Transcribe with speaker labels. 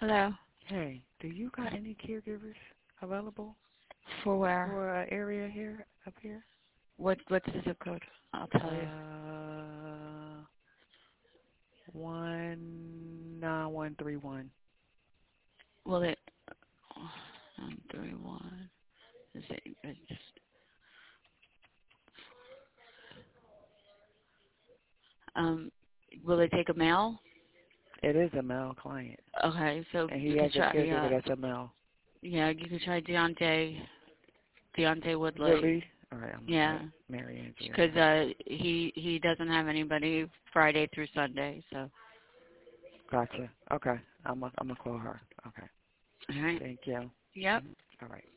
Speaker 1: Hello.
Speaker 2: Hey, do you got any caregivers available
Speaker 1: For where?
Speaker 2: for an area here, up here?
Speaker 1: What's the zip code? I'll tell you.
Speaker 2: 19131.
Speaker 1: Will it? 131. Is it? Um, will they take a mail?
Speaker 2: It is a male client,
Speaker 1: Okay, so
Speaker 2: and
Speaker 1: you
Speaker 2: he
Speaker 1: could
Speaker 2: has a
Speaker 1: try.
Speaker 2: caregiver that's a male.
Speaker 1: Yeah, you could try Deontay Woodley.
Speaker 2: Woodley? All right, I'm
Speaker 1: Yeah,
Speaker 2: right. Mary Angie.
Speaker 1: because he doesn't have anybody Friday through Sunday. So.
Speaker 2: Gotcha. Okay, I'm gonna call her. Okay.
Speaker 1: All right.
Speaker 2: Thank you.
Speaker 1: Yep.
Speaker 2: All right.